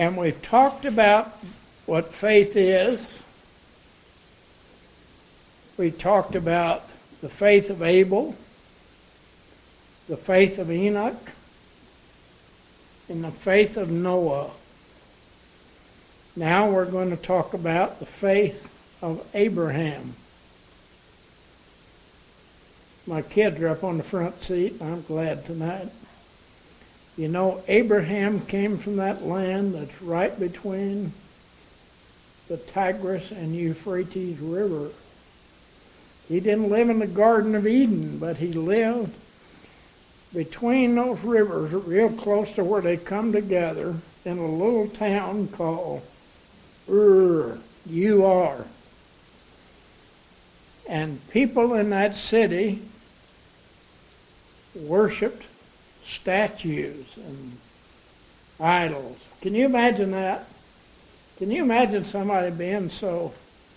And we've talked about what faith is. We talked about the faith of Abel, the faith of Enoch, and the faith of Noah. Now we're going to talk about the faith of Abraham. My kids are up on the front seat, and I'm glad tonight. You know, Abraham came from that land that's right between the Tigris and Euphrates River. He didn't live in the Garden of Eden, but he lived between those rivers, real close to where they come together, in a little town called Ur. And people in that city worshipped statues and idols. Can you imagine that? Can you imagine somebody being so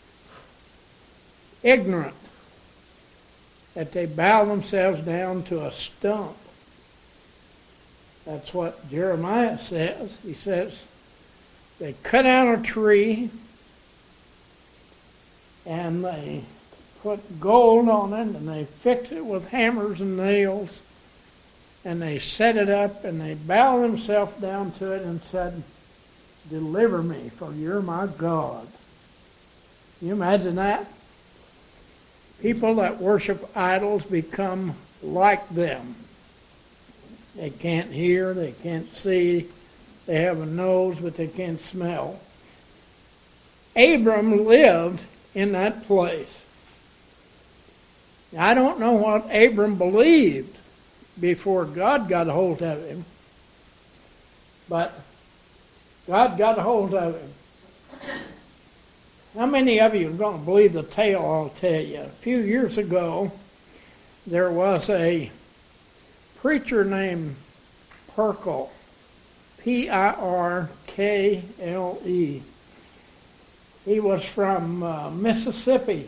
ignorant that they bow themselves down to a stump? That's what Jeremiah says. He says they cut down a tree and they put gold on it and they fix it with hammers and nails and they set it up and they bow themselves down to it and said, "Deliver me, for you're my God." Can you imagine that? People that worship idols become like them. They can't hear, they can't see, they have a nose, but they can't smell. Abram lived in that place. I don't know what Abram believed before God got a hold of him, but God got a hold of him. How many of you are going to believe the tale I'll tell you? A few years ago, there was a preacher named Pirkle, Pirkle. He was from Mississippi.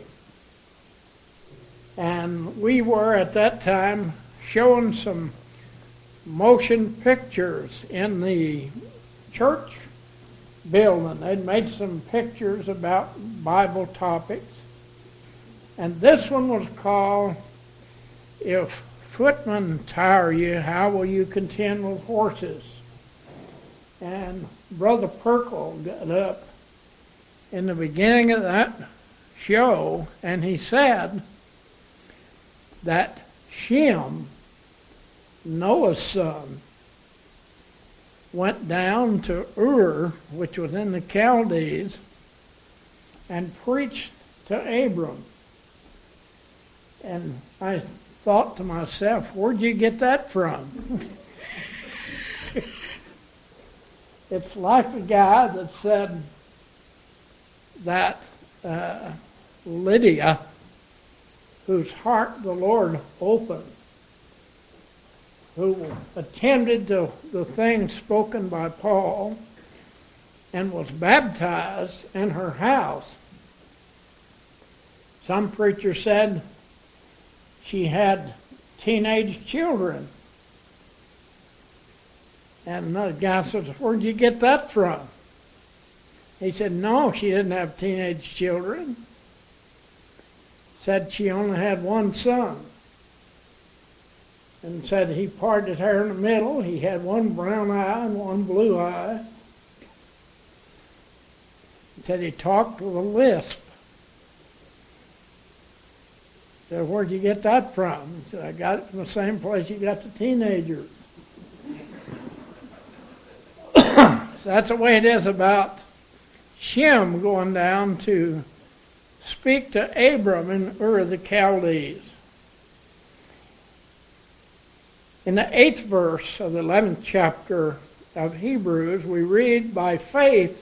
And we were at that time showing some motion pictures in the church building. They'd made some pictures about Bible topics. And this one was called, "If Footmen Tire You, How Will You Contend with Horses?" And Brother Pirkle got up in the beginning of that show and he said that Shem, Noah's son, went down to Ur, which was in the Chaldees, and preached to Abram. And I thought to myself, where'd you get that from? It's like the guy that said that Lydia, whose heart the Lord opened, who attended to the things spoken by Paul and was baptized in her house. Some preacher said she had teenage children. And another guy says, where'd you get that from? He said, no, she didn't have teenage children. Said she only had one son. And said he parted hair in the middle. He had one brown eye and one blue eye. He said he talked with a lisp. I said, where'd you get that from? He said, I got it from the same place you got the teenagers. So that's the way it is about Shem going down to speak to Abram in Ur of the Chaldees. In the 8th verse of the 11th chapter of Hebrews, we read, by faith,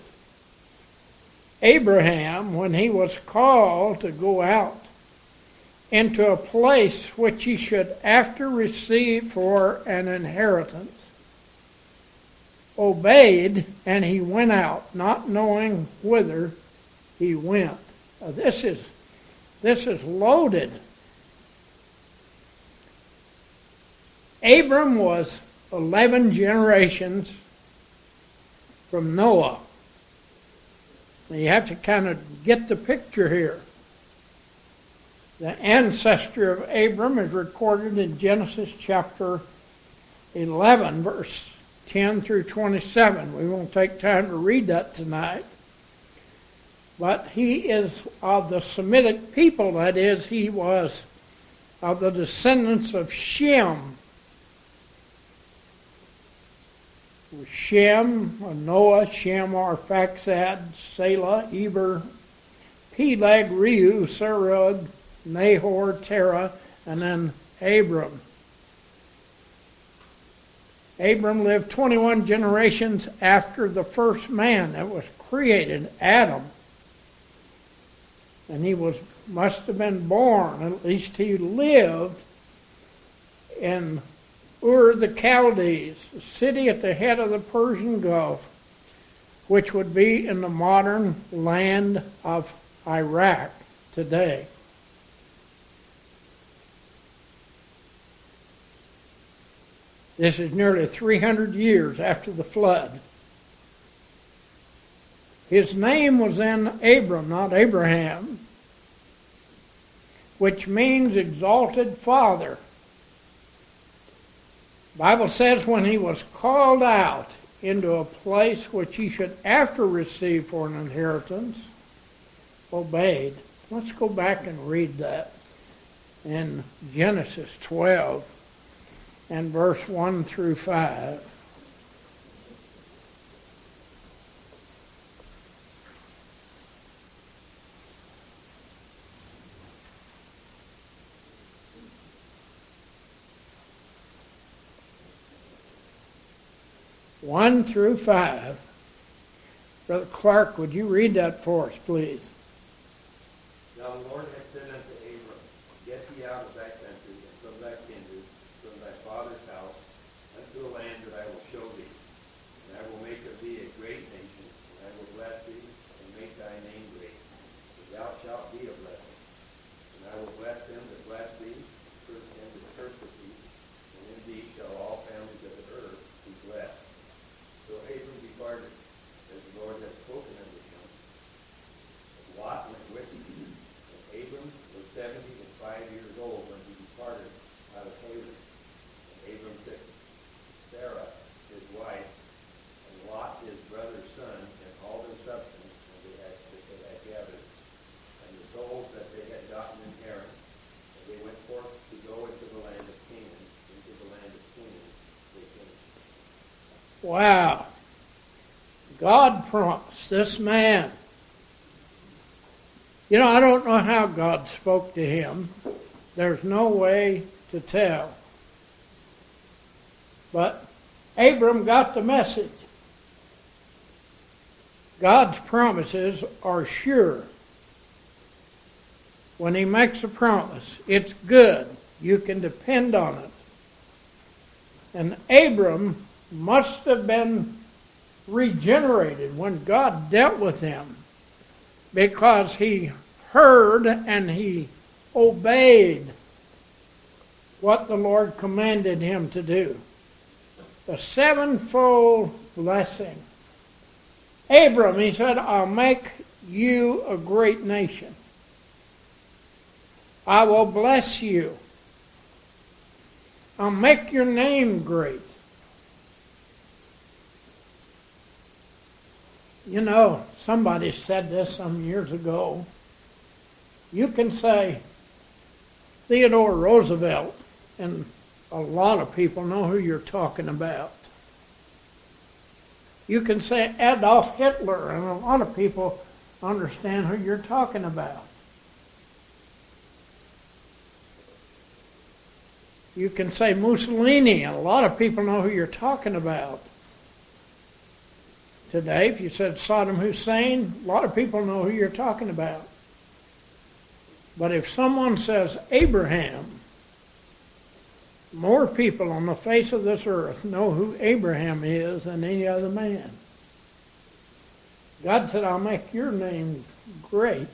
Abraham, when he was called to go out into a place which he should after receive for an inheritance, obeyed, and he went out, not knowing whither he went. Now, this is loaded. Abram was 11 generations from Noah. Now you have to kind of get the picture here. The ancestor of Abram is recorded in Genesis chapter 11, verse 10 through 27. We won't take time to read that tonight. But he is of the Semitic people, that is, he was of the descendants of Shem. Shem, Noah, Shem, Arphaxad, Salah, Eber, Peleg, Reu, Serug, Nahor, Terah, and then Abram. Abram lived 21 generations after the first man that was created, Adam. And he must have been born, at least he lived in Ur the Chaldees, a city at the head of the Persian Gulf, which would be in the modern land of Iraq today. This is nearly 300 years after the flood. His name was then Abram, not Abraham, which means exalted father. The Bible says when he was called out into a place which he should after receive for an inheritance, obeyed. Let's go back and read that in Genesis 12 and verse 1 through 5. One through 5. Brother Clark, would you read that for us, please? Now the Lord had said unto Abram, Get thee out of thy country, and from thy kindred, from thy father's house, unto a land that I will show thee. And I will make of thee a great nation, and I will bless thee, and make thy name great. And thou shalt be a blessing. And I will bless them that bless thee, and curse them that curseth thee. And in thee shall all families of the earth be blessed. So Abram departed, as the Lord had spoken unto him. And Lot went with him. And Abram was 75 years old when he departed out of Haran. And Abram took Sarah, his wife, and Lot, his brother's son, and all their substance that they had gathered, and the souls that they had gotten in Haran. And they went forth to go into the land of Canaan. Into the land of Canaan they came. Wow. God promised this man. You know, I don't know how God spoke to him. There's no way to tell. But Abram got the message. God's promises are sure. When he makes a promise, it's good. You can depend on it. And Abram must have been regenerated when God dealt with him, because he heard and he obeyed what the Lord commanded him to do. The sevenfold blessing. Abram, he said, I'll make you a great nation. I will bless you. I'll make your name great. You know, somebody said this some years ago. You can say Theodore Roosevelt, and a lot of people know who you're talking about. You can say Adolf Hitler, and a lot of people understand who you're talking about. You can say Mussolini, and a lot of people know who you're talking about. Today, if you said Saddam Hussein, a lot of people know who you're talking about. But if someone says Abraham, more people on the face of this earth know who Abraham is than any other man. God said, I'll make your name great.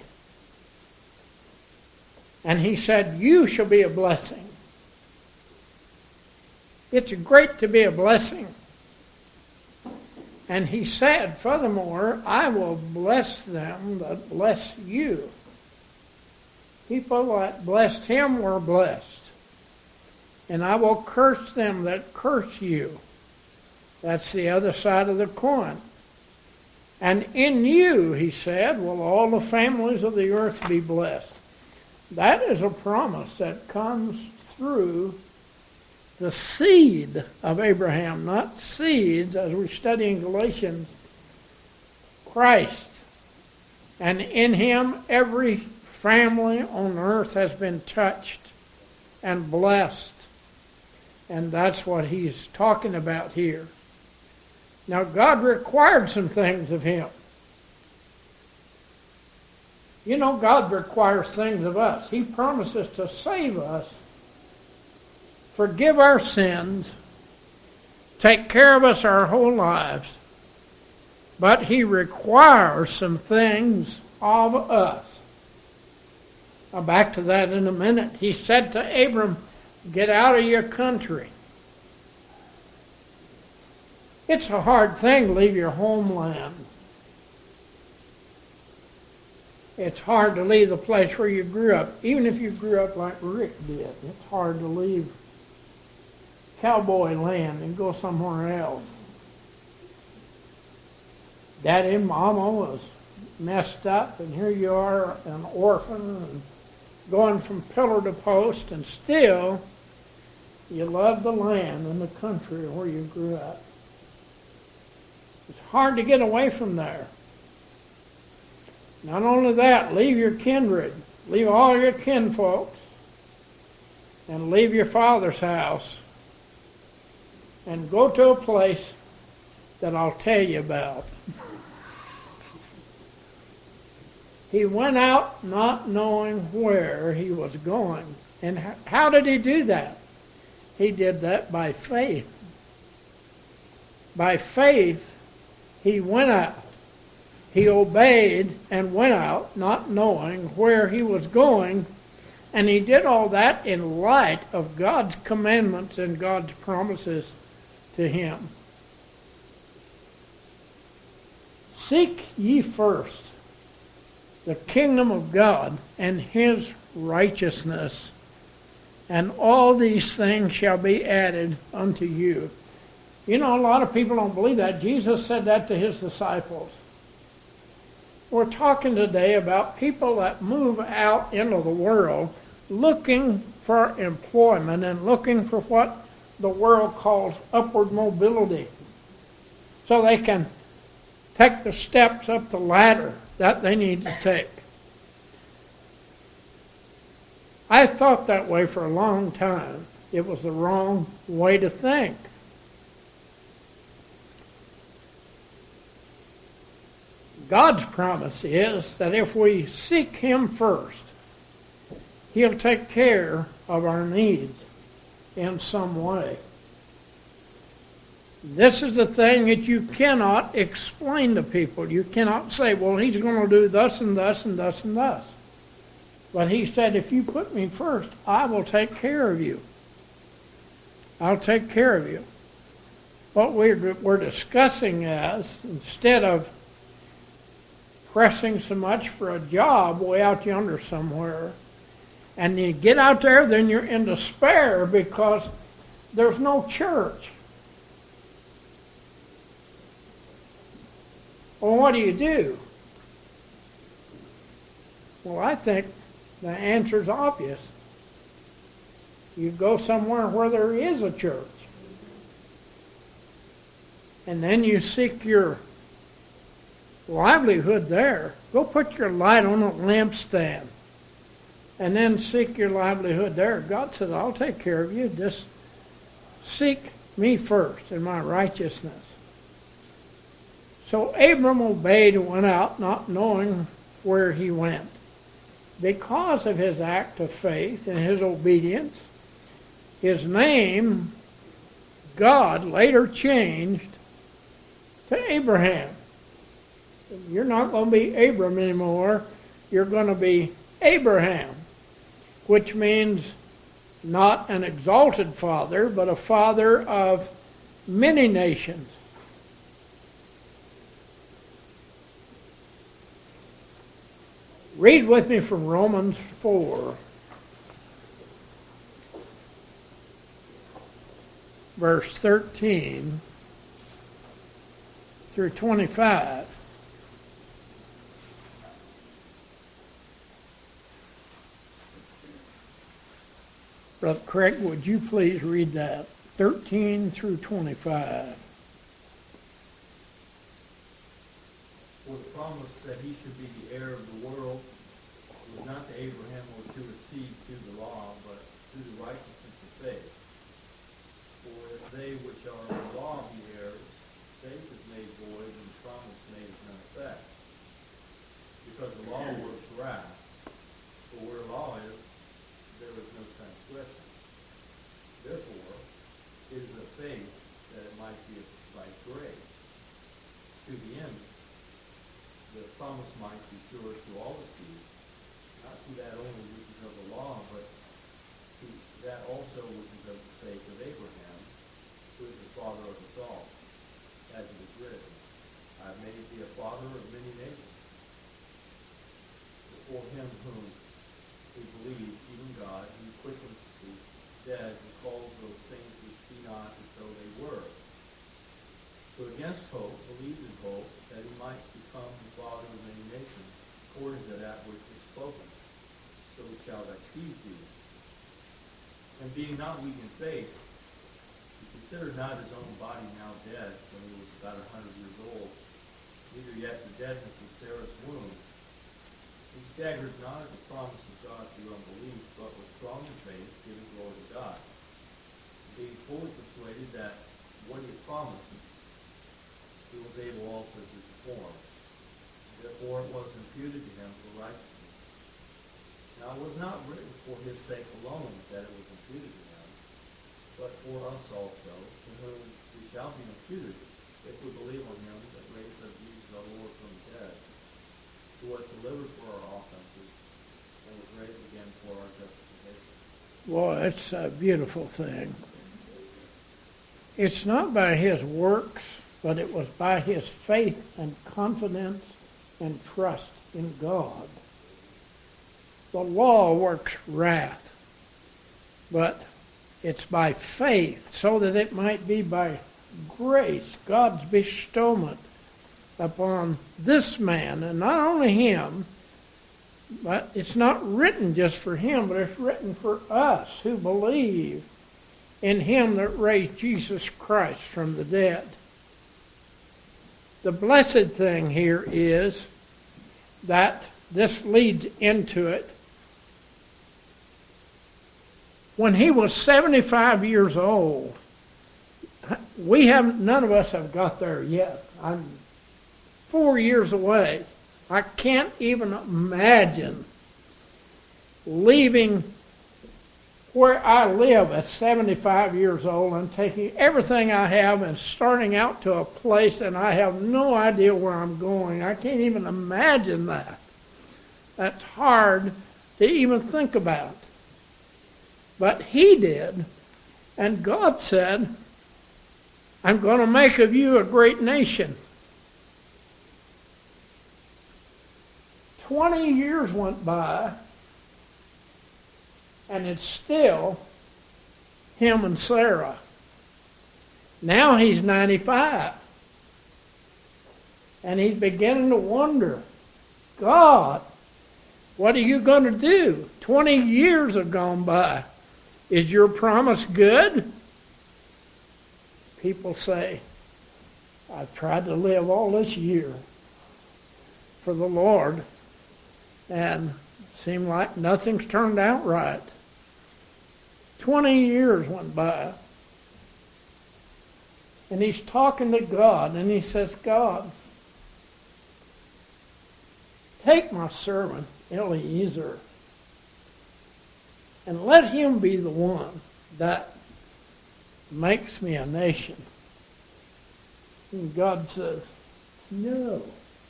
And he said, you shall be a blessing. It's great to be a blessing. And he said, furthermore, I will bless them that bless you. People that blessed him were blessed. And I will curse them that curse you. That's the other side of the coin. And in you, he said, will all the families of the earth be blessed. That is a promise that comes through the seed of Abraham, not seeds, as we study in Galatians, Christ. And in him, every family on earth has been touched and blessed. And that's what he's talking about here. Now, God required some things of him. You know, God requires things of us. He promises to save us, forgive our sins, take care of us our whole lives. But he requires some things of us. I'll back to that in a minute. He said to Abram, get out of your country. It's a hard thing to leave your homeland. It's hard to leave the place where you grew up. Even if you grew up like Rick did, it's hard to leave cowboy land and go somewhere else. Daddy and Mama was messed up, and here you are, an orphan, and going from pillar to post, and still you love the land and the country where you grew up. It's hard to get away from there. Not only that, leave your kindred, leave all your kinfolks, and leave your father's house, and go to a place that I'll tell you about. He went out not knowing where he was going. And how did he do that? He did that by faith. By faith, he went out. He obeyed and went out, not knowing where he was going. And he did all that in light of God's commandments and God's promises to him. Seek ye first the kingdom of God and his righteousness, and all these things shall be added unto you. You know, a lot of people don't believe that. Jesus said that to his disciples. We're talking today about people that move out into the world looking for employment and looking for what the world calls upward mobility, so they can take the steps up the ladder that they need to take. I thought that way for a long time. It was the wrong way to think. God's promise is that if we seek him first, he'll take care of our needs in some way. This is the thing that you cannot explain to people. You cannot say, well, he's going to do thus and thus and thus and thus. But he said, if you put me first, I will take care of you. I'll take care of you. What we're discussing is, instead of pressing so much for a job way out yonder somewhere, and you get out there, then you're in despair because there's no church. Well, what do? Well, I think the answer's obvious. You go somewhere where there is a church. And then you seek your livelihood there. Go put your light on a lampstand. And then seek your livelihood there. God says, I'll take care of you. Just seek me first in my righteousness. So Abram obeyed and went out, not knowing where he went. Because of his act of faith and his obedience, his name, God later changed to Abraham. You're not going to be Abram anymore. You're going to be Abraham, which means not an exalted father, but a father of many nations. Read with me from Romans 4, verse 13 through 25. Brother Craig, would you please read that? 13 through 25. For the promise that he should be the heir of the world was not to Abraham or to his seed through the law, but through the righteousness of faith. For if they which are of the law be heirs, faith is made void and the promise made of none effect. Because the law works wrath, for where law is, there is no transgression. Therefore, it is of faith that it might be by grace, to the end the promise might be sure to all the seed, not to that only which is of the law, but to that also which is of the faith of Abraham, who is the father of us all, as it is written, I have made thee a father of many nations. Before him whom we believe, even God, who quickens the dead and calls those things which be not as though they were. So against hope, believed in hope, that he might become the father of many nations, according to that which is spoken. So shall thy seed be. And being not weak in faith, he considered not his own body now dead, when he was about 100 years old, neither yet the deadness of Sarah's womb. He staggered not at the promise of God through unbelief, but was strong in faith, giving glory to God, being fully persuaded that what he had promised, he was able also to perform. Therefore it was imputed to him for righteousness. Now it was not written for his sake alone that it was imputed to him, but for us also, to whom we shall be imputed, if we believe on him that raised up Jesus our Lord from the dead, who was delivered for our offenses, and was raised again for our justification. Boy, it's a beautiful thing. It's not by his works, but it was by his faith and confidence and trust in God. The law works wrath, but it's by faith, so that it might be by grace, God's bestowment upon this man, and not only him, but it's not written just for him, but it's written for us who believe in him that raised Jesus Christ from the dead. The blessed thing here is that this leads into it. When he was 75 years old, none of us have got there yet. I'm 4 years away. I can't even imagine leaving where I live at 75 years old and taking everything I have and starting out to a place and I have no idea where I'm going. I can't even imagine that. That's hard to even think about. But he did, and God said, I'm going to make of you a great nation. 20 years went by, and it's still him and Sarah. Now he's 95. And he's beginning to wonder, God, what are you going to do? 20 years have gone by. Is your promise good? People say, I've tried to live all this year for the Lord, and it seemed like nothing's turned out right. 20 years went by. And he's talking to God, and he says, God, take my servant, Eliezer, and let him be the one that makes me a nation. And God says, no.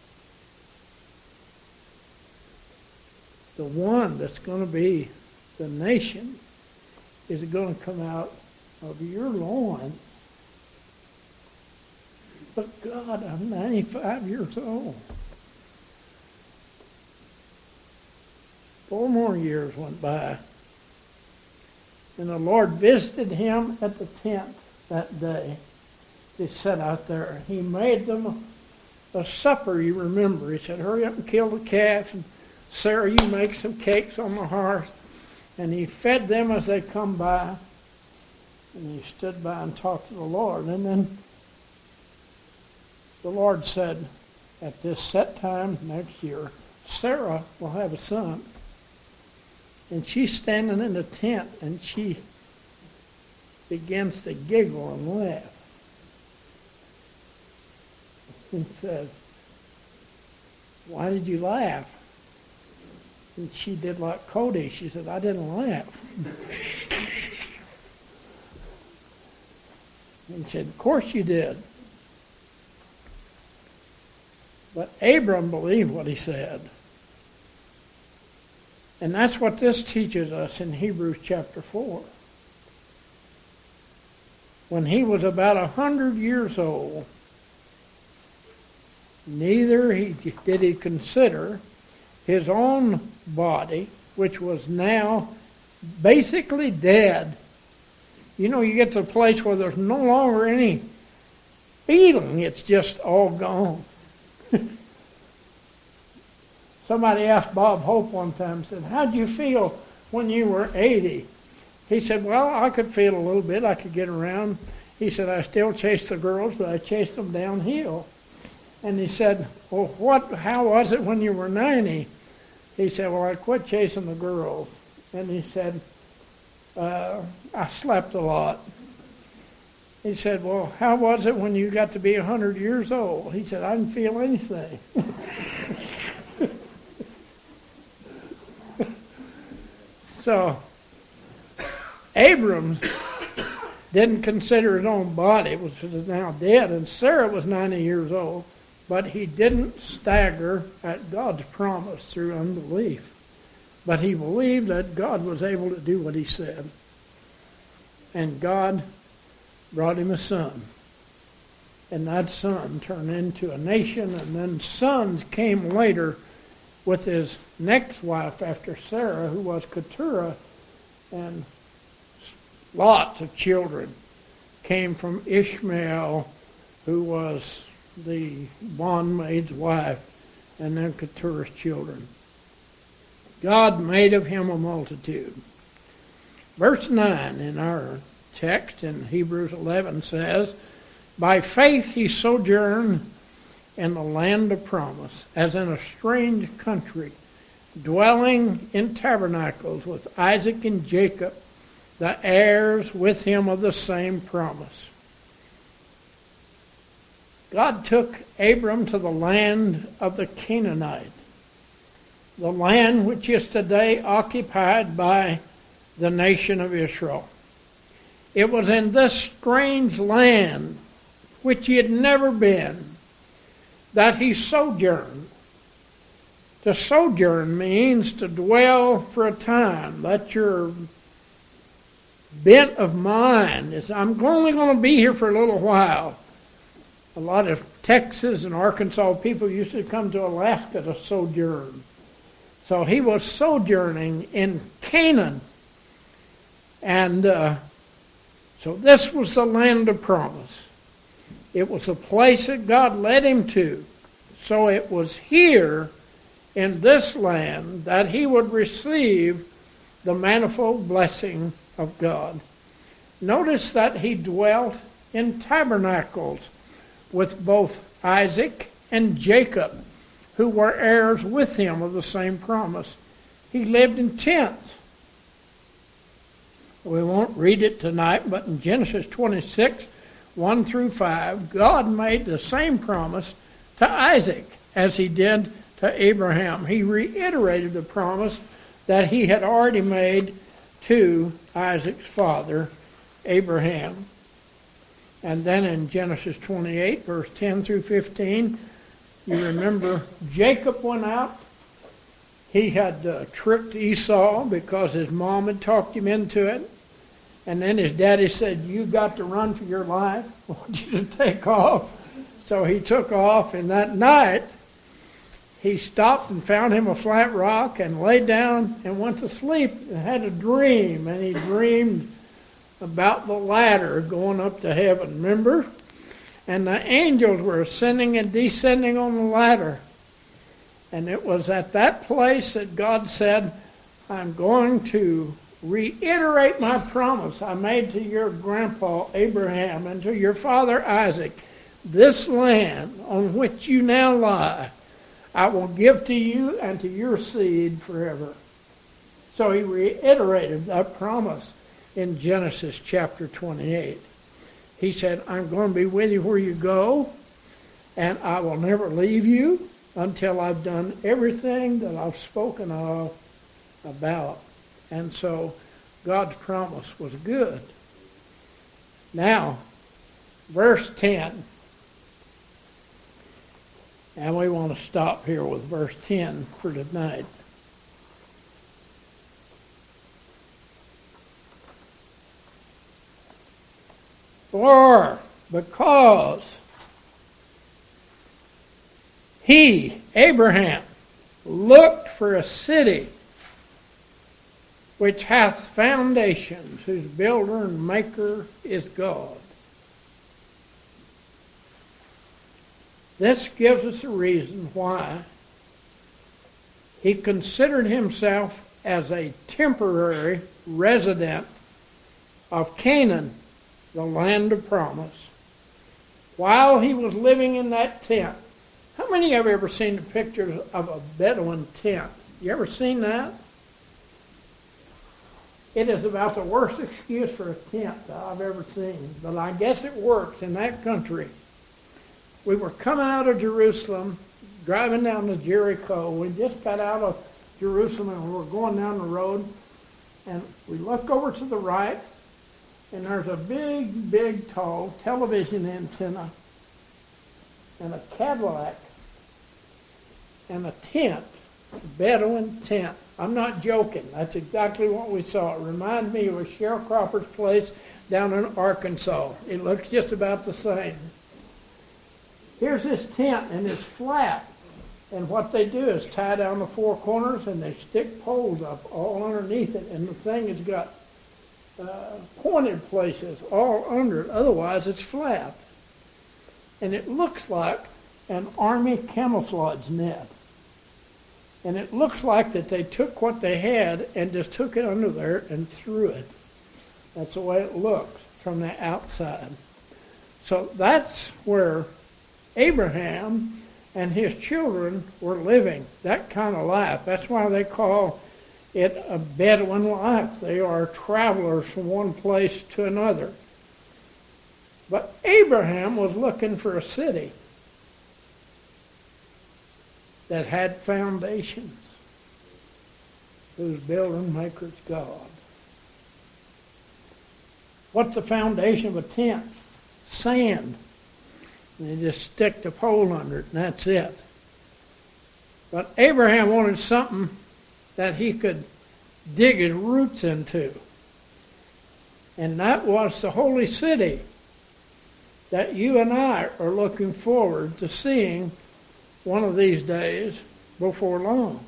The one that's going to be the nation is going to come out of your loins. But God, I'm 95 years old. 4 more years went by. And the Lord visited him at the tent that day. They sat out there. He made them a supper, you remember. He said, hurry up and kill the calf. And Sarah, you make some cakes on the hearth. And he fed them as they come by. And he stood by and talked to the Lord. And then the Lord said, at this set time next year, Sarah will have a son. And she's standing in the tent, and she begins to giggle and laugh. He says, why did you laugh? And she did like Cody. She said, I didn't laugh. And he said, of course you did. But Abram believed what he said. And that's what this teaches us in Hebrews chapter 4. When he was about 100 years old, neither did he consider his own body, which was now basically dead. You know, you get to a place where there's no longer any feeling. It's just all gone. Somebody asked Bob Hope one time, said, how'd you feel when you were 80? He said, well, I could feel a little bit. I could get around. He said, I still chase the girls, but I chased them downhill. And he said, well, how was it when you were 90? He said, well, I quit chasing the girls. And he said, I slept a lot. He said, well, how was it when you got to be 100 years old? He said, I didn't feel anything. So, Abram didn't consider his own body, which was now dead, and Sarah was 90 years old, but he didn't stagger at God's promise through unbelief. But he believed that God was able to do what he said. And God brought him a son. And that son turned into a nation, and then sons came later with his next wife after Sarah, who was Keturah, and lots of children came from Ishmael, who was the bondmaid's wife, and then Keturah's children. God made of him a multitude. Verse 9 in our text in Hebrews 11 says, by faith he sojourned in the land of promise, as in a strange country, dwelling in tabernacles with Isaac and Jacob, the heirs with him of the same promise. God took Abram to the land of the Canaanite, the land which is today occupied by the nation of Israel. It was in this strange land, which he had never been, that he sojourned. To sojourn means to dwell for a time. That's your bent of mind. Is I'm only going to be here for a little while. A lot of Texas and Arkansas people used to come to Alaska to sojourn. So he was sojourning in Canaan. And so this was the land of promise. It was a place that God led him to. So it was here in this land that he would receive the manifold blessing of God. Notice that he dwelt in tabernacles with both Isaac and Jacob, who were heirs with him of the same promise. He lived in tents. We won't read it tonight, but in Genesis 26, 1 through 5, God made the same promise to Isaac as he did to Abraham. He reiterated the promise that he had already made to Isaac's father, Abraham. And then in Genesis 28, verse 10 through 15, you remember Jacob went out. He had tricked Esau because his mom had talked him into it. And then his daddy said, you got to run for your life. I want you to take off. So he took off, and that night he stopped and found him a flat rock and laid down and went to sleep and had a dream. And he dreamed about the ladder going up to heaven, remember? And the angels were ascending and descending on the ladder. And it was at that place that God said, I'm going to reiterate my promise I made to your grandpa Abraham and to your father Isaac. This land on which you now lie, I will give to you and to your seed forever. So he reiterated that promise in Genesis chapter 28. He said, I'm going to be with you where you go, and I will never leave you until I've done everything that I've spoken of about. And so God's promise was good. Now, verse 10. And we want to stop here with verse 10 for tonight. Because he, Abraham, looked for a city which hath foundations, whose builder and maker is God. This gives us a reason why he considered himself as a temporary resident of Canaan, the land of promise, while he was living in that tent. How many have ever seen the pictures of a Bedouin tent? You ever seen that? It is about the worst excuse for a tent that I've ever seen, but I guess it works in that country. We were coming out of Jerusalem, driving down to Jericho. We just got out of Jerusalem and we were going down the road, and we look over to the right, and there's a big, big, tall television antenna and a Cadillac and a tent, a Bedouin tent. I'm not joking. That's exactly what we saw. It reminded me of a sharecropper's place down in Arkansas. It looks just about the same. Here's this tent, and it's flat. And what they do is tie down the four corners, and they stick poles up all underneath it. And the thing has got pointed places all under it. Otherwise, it's flat. And it looks like an army camouflage net. And it looks like that they took what they had and just took it under there and threw it. That's the way it looks from the outside. So that's where Abraham and his children were living, that kind of life. That's why they call it a Bedouin life. They are travelers from one place to another. But Abraham was looking for a city that had foundations, whose builder and maker is God. What's the foundation of a tent? Sand. And they just stick the pole under it, and that's it. But Abraham wanted something that he could dig his roots into. And that was the holy city that you and I are looking forward to seeing one of these days before long.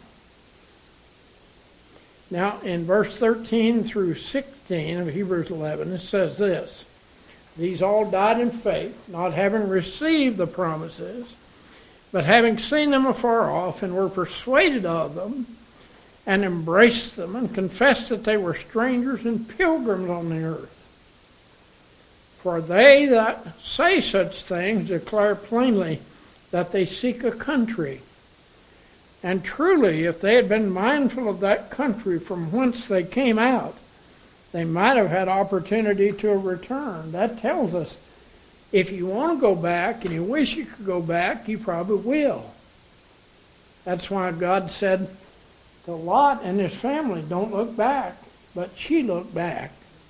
Now, in verse 13 through 16 of Hebrews 11, it says this: These all died in faith, not having received the promises, but having seen them afar off, and were persuaded of them, and embraced them, and confessed that they were strangers and pilgrims on the earth. For they that say such things declare plainly that they seek a country. And truly, if they had been mindful of that country from whence they came out, they might have had opportunity to return. That tells us if you want to go back and you wish you could go back, you probably will. That's why God said to Lot and his family, don't look back. But she looked back.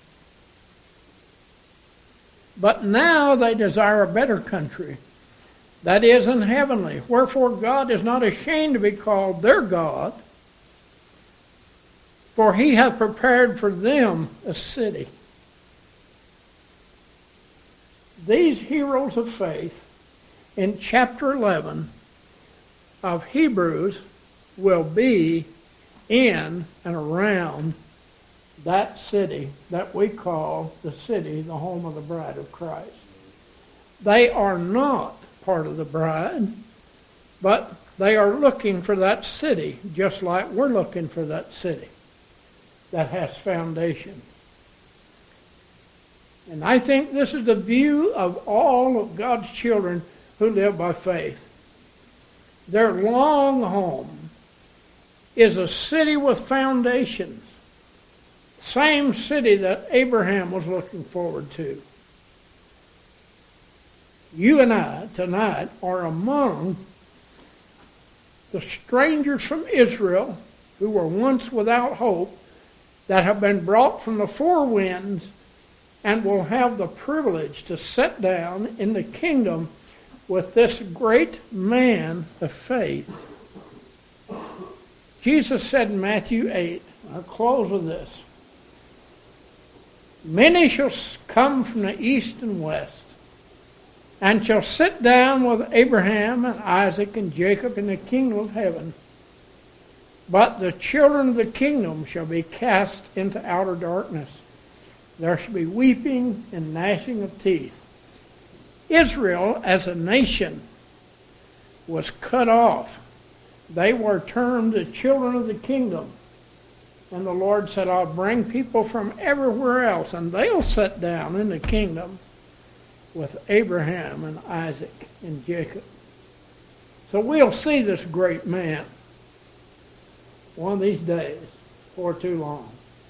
But now they desire a better country, that is, in heavenly. Wherefore God is not ashamed to be called their God, for he hath prepared for them a city. These heroes of faith in chapter 11 of Hebrews will be in and around that city that we call the city, the home of the bride of Christ. They are not part of the bride, but they are looking for that city, just like we're looking for that city that has foundation. And I think this is the view of all of God's children who live by faith. Their long home is a city with foundations. Same city that Abraham was looking forward to. You and I tonight are among the strangers from Israel who were once without hope, that have been brought from the four winds and will have the privilege to sit down in the kingdom with this great man of faith. Jesus said in Matthew 8, I'll close with this, many shall come from the east and west, and shall sit down with Abraham and Isaac and Jacob in the kingdom of heaven. But the children of the kingdom shall be cast into outer darkness. There shall be weeping and gnashing of teeth. Israel as a nation was cut off. They were termed the children of the kingdom. And the Lord said, I'll bring people from everywhere else, and they'll sit down in the kingdom with Abraham and Isaac and Jacob. So we'll see this great man one of these days, before too long.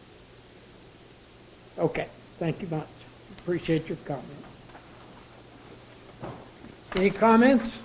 Okay, thank you much. Appreciate your comment. Any comments?